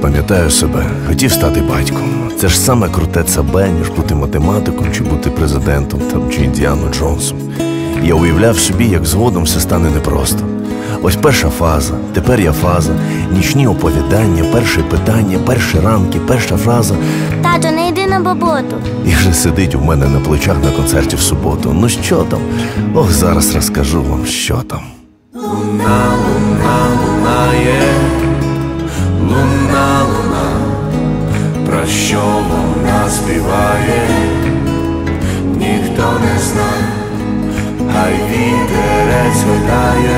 пам'ятаю себе, хотів стати батьком. Це ж саме круте ЦБ, ніж бути математиком, чи бути президентом, там, чи Індіану Джонсом. Я уявляв собі, як згодом все стане непросто. Ось перша фаза, тепер я фаза, нічні оповідання, перше питання, перші ранки, перша фраза. Тато, не йди на роботу. І вже сидить у мене на плечах на концерті в суботу. Ну що там? Ох, зараз розкажу вам, що там. Луна, луна, лунає, луна, луна, про що вона співає, ніхто не знає, хай вітерець гойдає,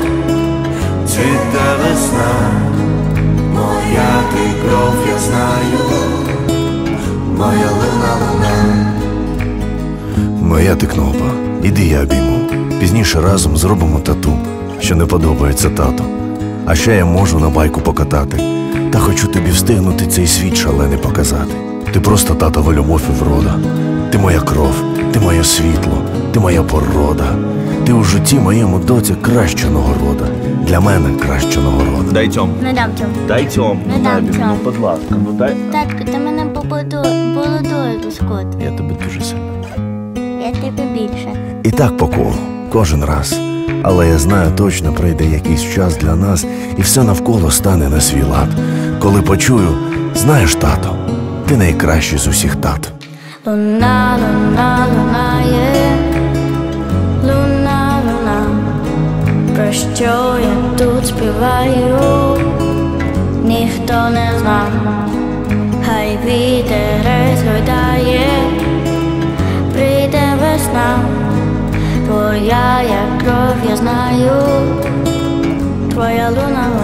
цвіте весна, моя ти кров, я знаю, моя луна, луна. Моя ти кнопа, іди я обійму. Пізніше разом зробимо тату, що не подобається тату. А ще я можу на байку покатати. Та хочу тобі встигнути цей світ шалений показати. Ти просто татова любов і врода. Ти моя кров, ти моє світло, ти моя порода. Ти у житті моєму, доця, краща нагорода. Для мене краща нагорода. Дай Тьом. Не дам Тьом. Дай Тьом. Не дам Тьом. Будь ласка, ну дай. Татко, ти мене бородою розкот. Я тебе дуже сильно. Я тебе більше. І так по колу, кожен раз. Але я знаю, точно прийде якийсь час для нас, і все навколо стане на свій лад. Коли почую, знаєш, тато, ти найкращий з усіх тат. Луна, луна, лунає, луна, луна, про що я тут співаю, ніхто не зна, хай вітерець гойдає, прийде весна, твоя як кров, я знаю, твоя луна.